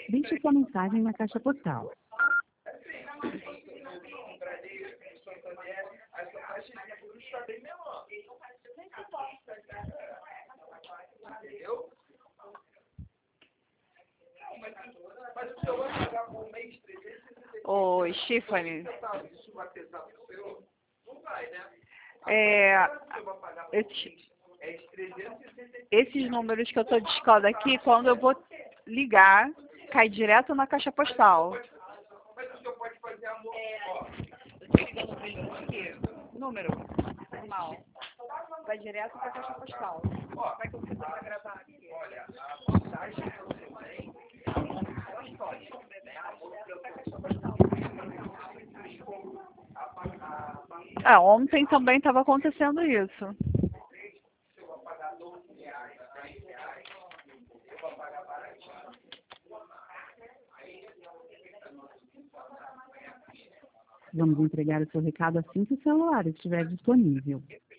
Deixe sua mensagem na caixa postal. Ô, Stephanie, esses números que eu estou discando aqui, quando eu vou ligar, cai direto na caixa postal. Número normal. Vai direto para a caixa postal. Como é que eu fiz para gravar aqui? Ontem também estava acontecendo isso. Vamos entregar o seu recado assim que o celular estiver disponível.